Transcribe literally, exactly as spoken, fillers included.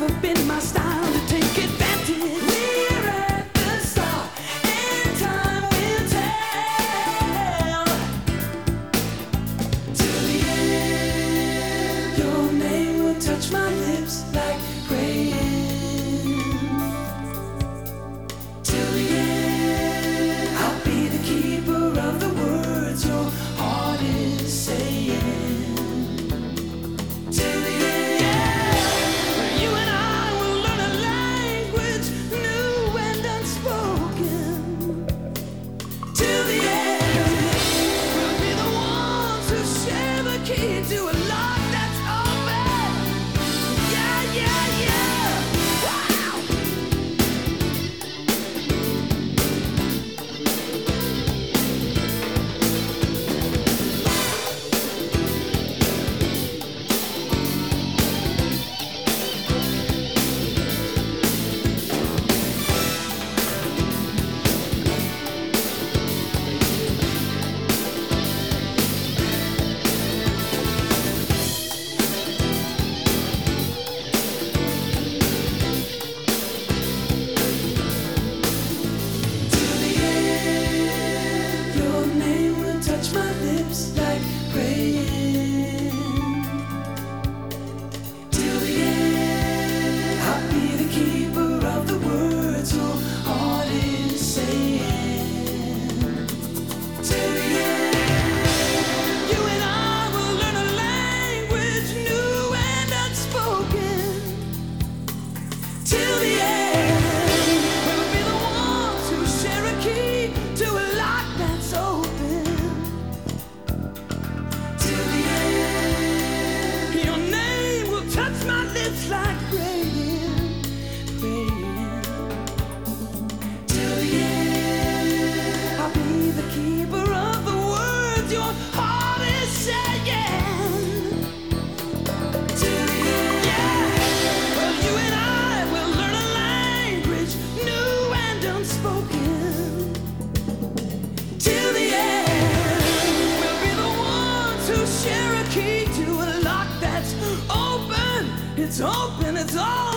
never been my style to take advantage. We're at the start, and time will tell. Till the end, your name will touch my lips like praying. Till the end, I'll be the keeper of the words your heart is saying. To a lot that's open. Yeah, yeah, yeah. Wow. Touch my lips like praying. Till the end, I'll be the keeper of the words your heart is saying. Till the end, you and I will learn a language new and unspoken. Till the end, we'll be the ones who share a key to a lock that's open. It's like praying, praying. Till the end, I'll be the keeper of the words your heart is saying. Till the end, yeah. Well, you and I will learn a language new and unspoken. Till the end, we'll be the ones who share a key to a lock that's open. It's open, it's all